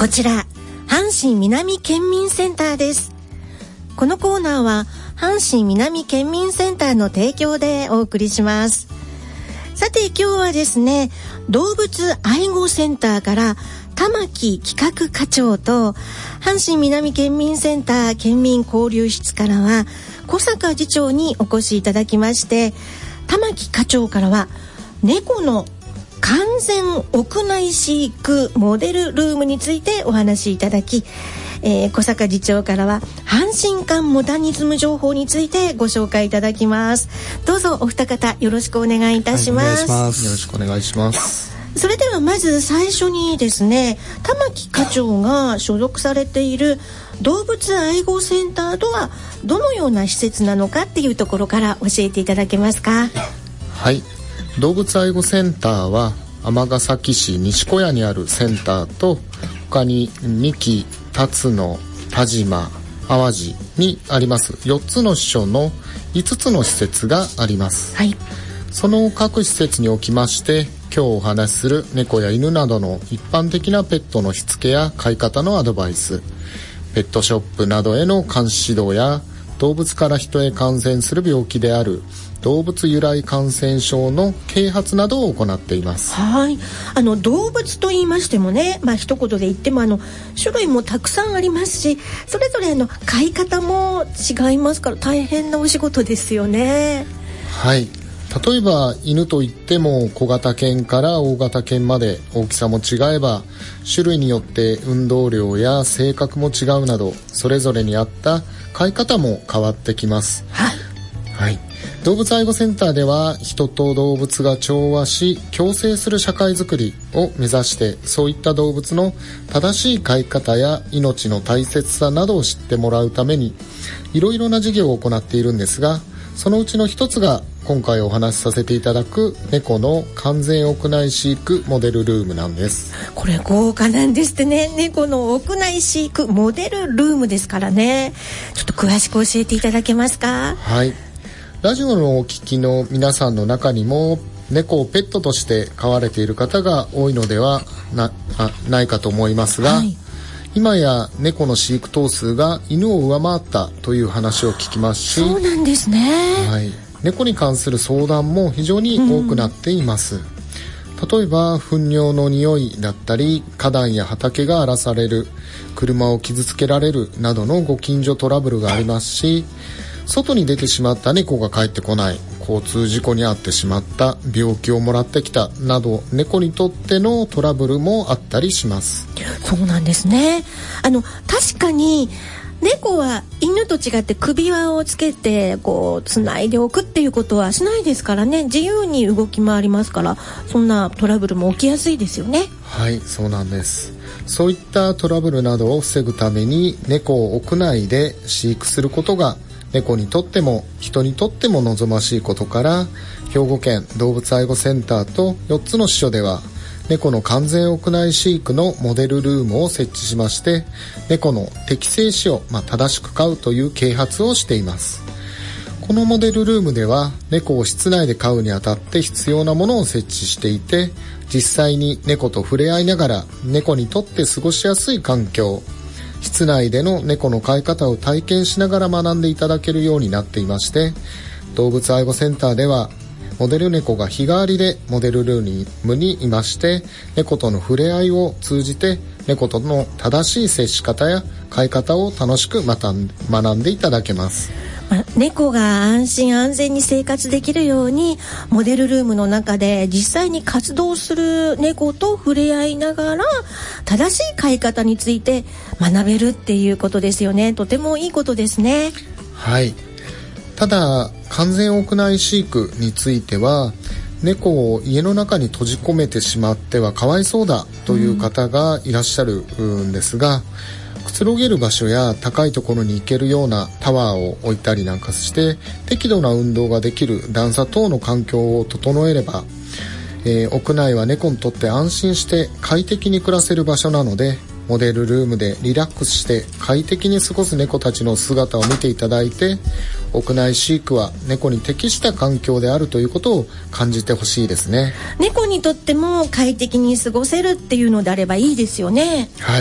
こちら阪神南県民センターです。このコーナーは阪神南県民センターの提供でお送りします。さて今日はですね、動物愛護センターから玉木企画課長と阪神南県民センター県民交流室からは小坂次長にお越しいただきまして、玉木課長からは猫の完全屋内飼育モデルルームについてお話しいただき、小坂次長からは阪神間モダニズム情報についてご紹介いただきます。どうぞお二方よろしくお願いいたします。 よろしくお願いします。 それではまず最初にですね、玉木課長が所属されている動物愛護センターとはどのような施設なのかっていうところから教えていただけますか？ はい、動物愛護センターは尼崎市西小屋にあるセンターと、他に三木、辰野、田島、淡路にあります4つの支所の5つの施設があります。 はい、 その各施設におきまして、今日お話しする猫や犬などの一般的なペットのしつけや飼い方のアドバイス、ペットショップなどへの監視指導や、動物から人へ感染する病気である動物由来感染症の啓発などを行っています。 はい、動物と言いましてもね、一言で言っても種類もたくさんありますし、それぞれ飼い方も違いますから大変なお仕事ですよね。 はい、例えば犬といっても小型犬から大型犬まで大きさも違えば、種類によって運動量や性格も違うなど、それぞれに合った飼い方も変わってきます。 はい、 はい、動物愛護センターでは人と動物が調和し共生する社会づくりを目指して、そういった動物の正しい飼い方や命の大切さなどを知ってもらうためにいろいろな事業を行っているんですが、そのうちの一つが今回お話しさせていただく猫の完全屋内飼育モデルルームなんです。 これ豪華なんですってね。猫の屋内飼育モデルルームですからね。ちょっと詳しく教えていただけますか？ はい、ラジオのお聞きの皆さんの中にも猫をペットとして飼われている方が多いのではないかと思いますが、はい、今や猫の飼育頭数が犬を上回ったという話を聞きますし、 そうなんですね。 はい、猫に関する相談も非常に多くなっています。例えば糞尿の匂いだったり、花壇や畑が荒らされる、車を傷つけられるなどのご近所トラブルがありますし、外に出てしまった猫が帰ってこない、交通事故に遭ってしまった、病気をもらってきたなど、猫にとってのトラブルもあったりします。 そうなんですね。確かに猫は犬と違って首輪をつけてつないでおくっていうことはしないですからね。自由に動き回りますから、そんなトラブルも起きやすいですよね。 はい、そうなんです。そういったトラブルなどを防ぐために猫を屋内で飼育することが猫にとっても人にとっても望ましいことから、兵庫県動物愛護センターと4つの支所では猫の完全屋内飼育のモデルルームを設置しまして、猫の適正飼を正しく飼うという啓発をしています。このモデルルームでは猫を室内で飼うにあたって必要なものを設置していて、実際に猫と触れ合いながら猫にとって過ごしやすい環境、室内での猫の飼い方を体験しながら学んでいただけるようになっていまして、動物愛護センターではモデル猫が日替わりでモデルルームにいまして、猫との触れ合いを通じて猫との正しい接し方や飼い方を楽しく学んでいただけます。 猫が安心安全に生活できるように、モデルルームの中で実際に活動する猫と触れ合いながら正しい飼い方について学べるっていうことですよね。とてもいいことですね。 はい、ただ完全屋内飼育については、猫を家の中に閉じ込めてしまってはかわいそうだという方がいらっしゃるんですが、くつろげる場所や高いところに行けるようなタワーを置いたりなんかして、適度な運動ができる段差等の環境を整えれば、屋内は猫にとって安心して快適に暮らせる場所なので、モデルルームでリラックスして快適に過ごす猫たちの姿を見ていただいて、屋内飼育は猫に適した環境であるということを感じてほしいですね。 猫にとっても快適に過ごせるっていうのであればいいですよね。 はい、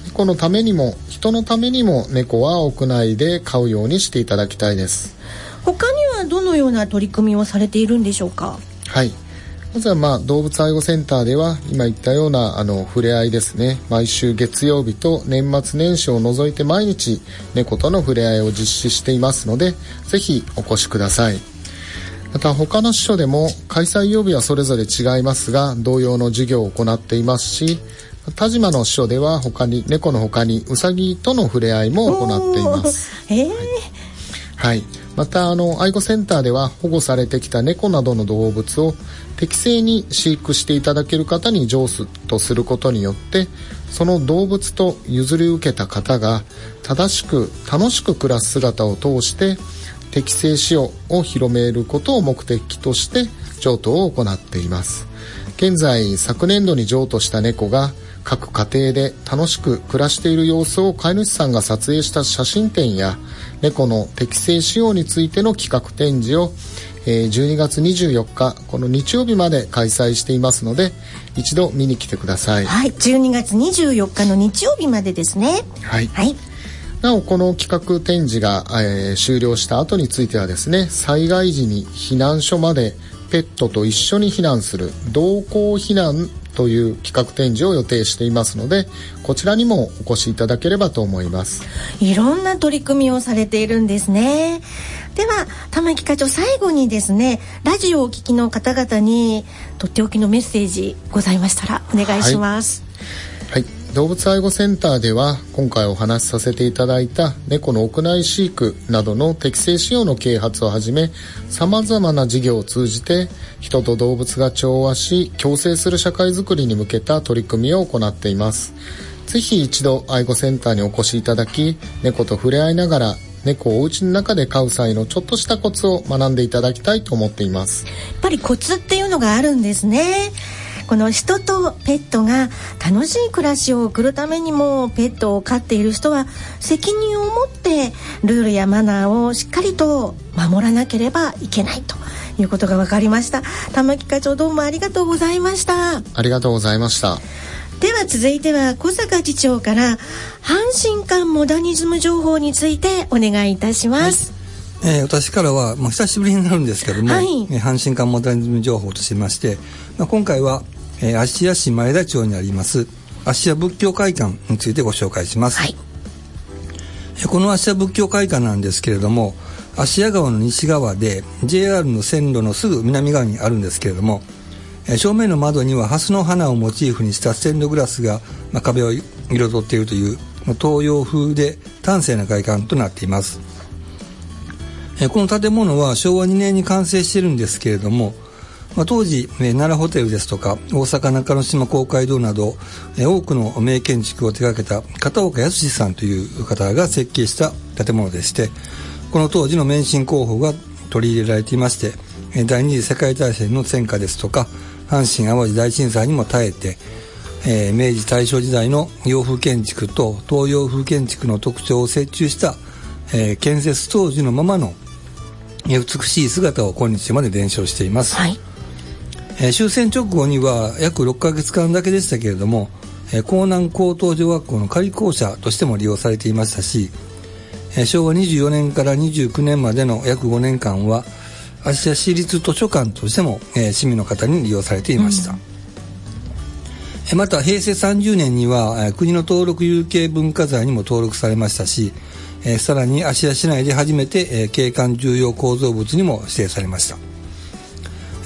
猫のためにも人のためにも猫は屋内で飼うようにしていただきたいです。 他にはどのような取り組みをされているんでしょうか？ はい、まずは動物愛護センターでは今言ったような触れ合いですね、毎週月曜日と年末年始を除いて毎日猫との触れ合いを実施していますので、ぜひお越しください。また他の支所でも開催曜日はそれぞれ違いますが同様の授業を行っていますし、田島の支所では猫の他にウサギとの触れ合いも行っています。はい、また愛護センターでは保護されてきた猫などの動物を適正に飼育していただける方に譲渡とすることによって、その動物と譲り受けた方が正しく楽しく暮らす姿を通して適正使用を広めることを目的として譲渡を行っています。現在昨年度に譲渡した猫が各家庭で楽しく暮らしている様子を飼い主さんが撮影した写真展や猫の適正使用についての企画展示を12月24日この日曜日まで開催していますので一度見に来てください。 はい、12月24日の日曜日までですね。 はい、はい、なおこの企画展示が、終了した後についてはですね、災害時に避難所までペットと一緒に避難する同行避難という企画展示を予定していますので、こちらにもお越しいただければと思います。 いろんな取り組みをされているんですね。では玉木課長、最後にですね、ラジオをお聞きの方々にとっておきのメッセージございましたらお願いします。 はい、動物愛護センターでは今回お話しさせていただいた猫の屋内飼育などの適正使用の啓発をはじめ、さまざまな事業を通じて人と動物が調和し共生する社会づくりに向けた取り組みを行っています。ぜひ一度愛護センターにお越しいただき、猫と触れ合いながら猫をお家の中で飼う際のちょっとしたコツを学んでいただきたいと思っています。 やっぱりコツっていうのがあるんですね。この人とペットが楽しい暮らしを送るためにも、ペットを飼っている人は責任を持ってルールやマナーをしっかりと守らなければいけないということが分かりました。玉木課長、どうもありがとうございました。 ありがとうございました。 では続いては小坂次長から阪神間モダニズム情報についてお願いいたします。 はい、私からは久しぶりになるんですけども、はい、阪神間モダニズム情報としまして、今回は芦屋市前田町にあります芦屋仏教会館についてご紹介します。はい、この芦屋仏教会館なんですけれども、芦屋川の西側で JR の線路のすぐ南側にあるんですけれども、正面の窓には蓮の花をモチーフにしたステンドグラスが、壁を彩っているという東洋風で端正な外観となっています。この建物は昭和2年に完成しているんですけれども、当時奈良ホテルですとか大阪中之島公会堂など多くの名建築を手掛けた片岡康さんという方が設計した建物でして、この当時の免震工法が取り入れられていまして、第二次世界大戦の戦火ですとか阪神・淡路大震災にも耐えて、明治大正時代の洋風建築と東洋風建築の特徴を折衷した、建設当時のままの美しい姿を今日まで伝承しています。はい、終戦直後には約6ヶ月間だけでしたけれども、江南高等女学校の仮校舎としても利用されていましたし、昭和24年から29年までの約5年間は芦屋市立図書館としても、市民の方に利用されていました。また平成30年には国の登録有形文化財にも登録されましたし、さらに芦屋市内で初めて、景観重要構造物にも指定されました。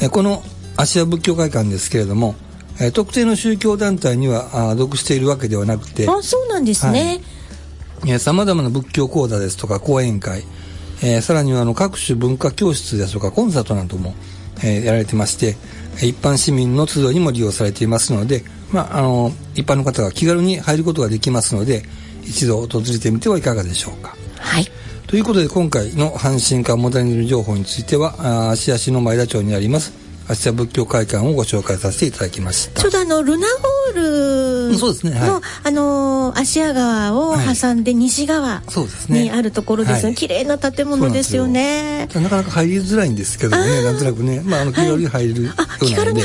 この芦屋仏教会館ですけれども、特定の宗教団体には属しているわけではなくて、 そうなんですね。 さまざまな仏教講座ですとか講演会、さらには各種文化教室ですとかコンサートなども、やられてまして、一般市民の集いにも利用されていますので、一般の方が気軽に入ることができますので、一度訪れてみてはいかがでしょうか。 はい、 ということで今回の阪神間モダニズム情報については芦屋市の前田町にあります芦屋仏教会館をご紹介させていただきました。 ちょうどルナホールの、 そうですね、 はい、芦屋川を挟んで西側にあるところですね。綺麗な建物ですよね。 なかなか入りづらいんですけどね、なんとなくね、気軽に入れるようなので、 気軽に入っていいん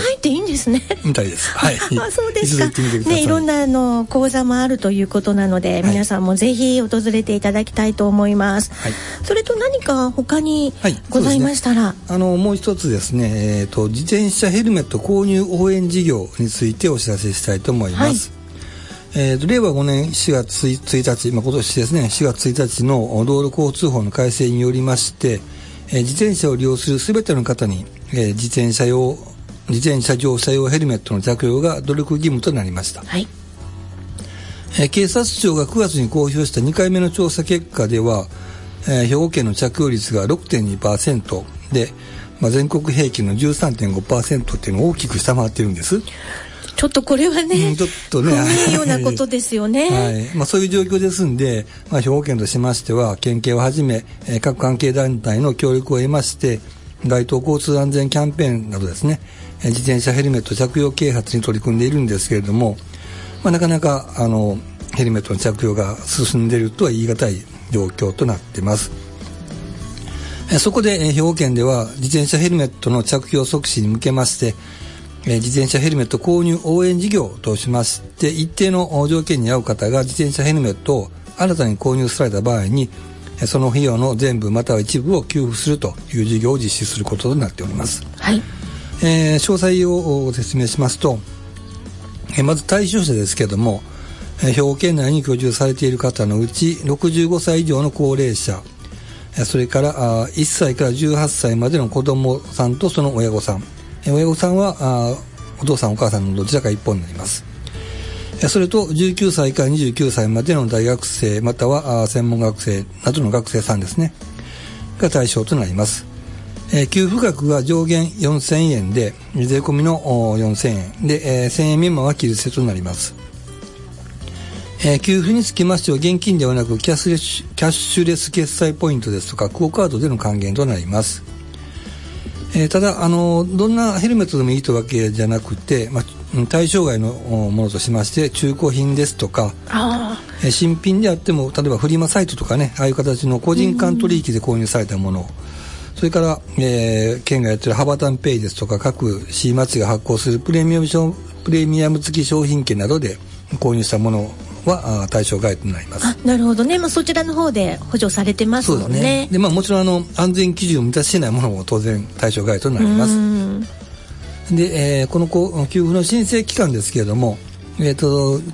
ですね。 みたいです。はい。 そうですか。ね、いろんな講座もあるということなので、皆さんもぜひ訪れていただきたいと思います。はい、それと何か他にございましたら、 もう一つですね、自転車ヘルメット購入応援事業についてお知らせしたいと思います。令和5年4月1日、今年ですね、4月1日の道路交通法の改正によりまして、自転車を利用するすべての方に、自転車乗車用ヘルメットの着用が努力義務となりました。はい。警察庁が9月に公表した2回目の調査結果では、兵庫県の着用率が 6.2% で、全国平均の 13.5% っていうのを大きく下回っているんです。 ちょっとこれはね、 ちょっとね、 不名誉なことですよね。 はい。そういう状況ですんで、兵庫県としましては、県警をはじめ、各関係団体の協力を得まして、街頭交通安全キャンペーンなどですね、自転車ヘルメット着用啓発に取り組んでいるんですけれども、なかなかヘルメットの着用が進んでいるとは言い難い状況となっています。そこで兵庫県では自転車ヘルメットの着用促進に向けまして、自転車ヘルメット購入応援事業としまして、一定の条件に合う方が自転車ヘルメットを新たに購入された場合に、その費用の全部または一部を給付するという事業を実施することとなっております。はい。詳細をご説明しますと、まず対象者ですけれども、兵庫県内に居住されている方のうち65歳以上の高齢者、それから1歳から18歳までの子供さんとその親御さん、親御さんはお父さんお母さんのどちらか一方になります。それと19歳から29歳までの大学生または専門学生などの学生さんですねが対象となります。給付額は上限4000円で税込みの4000円で、1000円未満は切り捨てとなります。給付につきましては現金ではなくキャッシュレス決済ポイントですとかクオカードでの還元となります。ただどんなヘルメットでもいいというわけじゃなくて、対象外のものとしまして中古品ですとか新品であっても例えばフリマサイトとかね、ああいう形の個人間取引で購入されたもの、それから、県がやっているハバタンペイですとか各市町が発行するプレミアム付き商品券などで購入したものは対象外となります。 なるほどね。そちらの方で補助されてますもんね。そうですね。 で、もちろん安全基準を満たしていないものも当然対象外となります。で、この給付の申請期間ですけれども、今月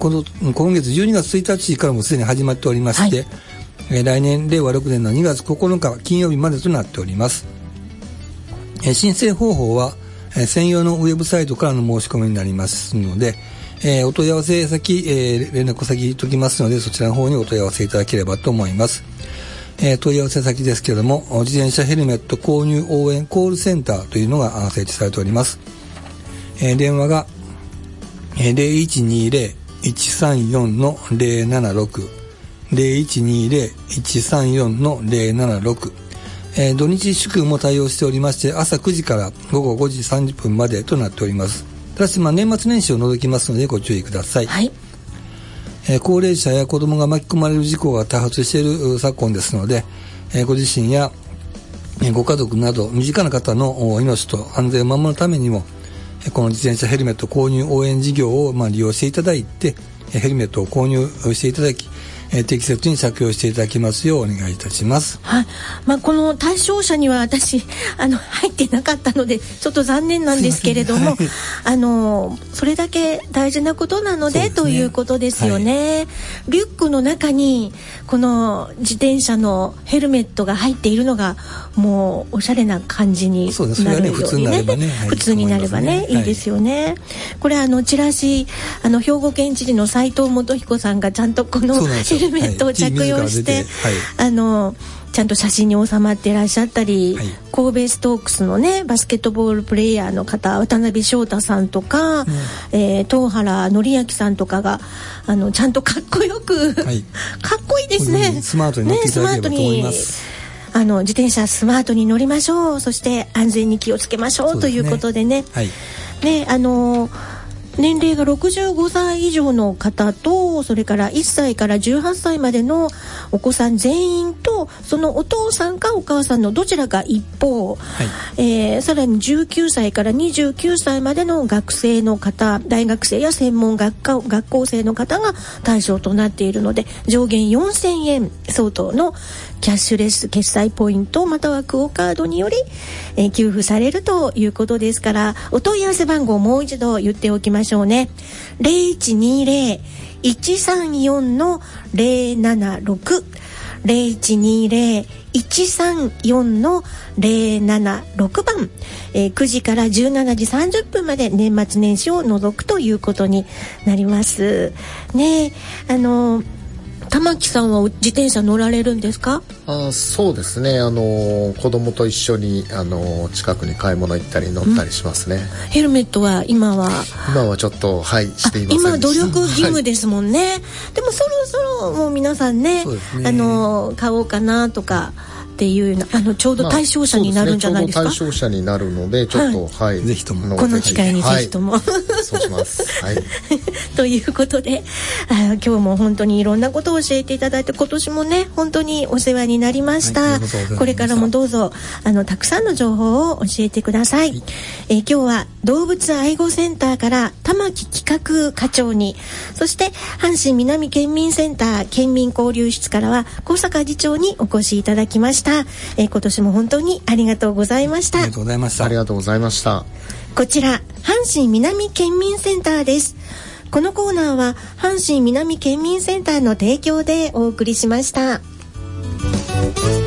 12月1日からもすでに始まっておりまして、はい、来年令和6年の2月9日金曜日までとなっております。申請方法は、専用のウェブサイトからの申し込みになりますので、お問い合わせ先、連絡先言っておきますので、そちらの方にお問い合わせいただければと思います。問い合わせ先ですけれども、自転車ヘルメット購入応援コールセンターというのが設置されております。電話が 0120-134-076 0120-134-076、土日祝も対応しておりまして、朝9時から午後5時30分までとなっております。ただし年末年始を除きますのでご注意ください。はい。高齢者や子どもが巻き込まれる事故が多発している昨今ですので、ご自身やご家族など身近な方の命と安全を守るためにも、この自転車ヘルメット購入応援事業を利用していただいて、ヘルメットを購入していただき、適切に着用していただきますようお願いいたします。 はい。この対象者には私入ってなかったのでちょっと残念なんですけれども、はい、それだけ大事なことなの でということですよね。はい、リュックの中にこの自転車のヘルメットが入っているのがもうおしゃれな感じになるようにね、普通になればね、いいですよね。はい、これチラシ兵庫県知事の斉藤元彦さんがちゃんとこのヘルメットを着用して、はい、ちゃんと写真に収まっていらっしゃったり、はい、神戸ストークスのねバスケットボールプレイヤーの方渡辺翔太さんとか、東原紀明さんとかがちゃんとかっこよく、はい、かっこいいですね。 スマートに乗っていただければと思います。 自転車スマートに乗りましょう、そして安全に気をつけましょうということでね、はい、 年齢が65歳以上の方と、それから1歳から18歳までのお子さん全員と、そのお父さんかお母さんのどちらか一方、はい、さらに19歳から29歳までの学生の方、大学生や専門学校生の方が対象となっているので、上限4000円相当のキャッシュレス決済ポイントまたはクオカードにより、給付されるということですから、お問い合わせ番号をもう一度言っておきましょうね。0120-134-076 0120-134-076 番、9時から17時30分まで年末年始を除くということになりますね。玉木さんは自転車乗られるんですか？ そうですね、子供と一緒に近くに買い物行ったり乗ったりしますね。 ヘルメットは今はちょっとしていませんでした。 今努力義務ですもんね、はい、でもそろそろもう皆さんね、買おうかなとかっていうちょうど対象者になるんじゃないですか？ ちょうど対象者になるので、ちょっと、はい、 ぜひともこの機会にぜひとも、はい、 そうします、はい、 ということで、今日も本当にいろんなことを教えていただいて、今年もね本当にお世話になりました、はい、これからもどうぞたくさんの情報を教えてください、はい。今日は動物愛護センターから玉木企画課長に、そして阪神南県民センター県民交流室からは小坂次長にお越しいただきました。今年も本当にありがとうございました。 ありがとうございました。 ありがとうございました。 こちら阪神南県民センターです。このコーナーは阪神南県民センターの提供でお送りしました。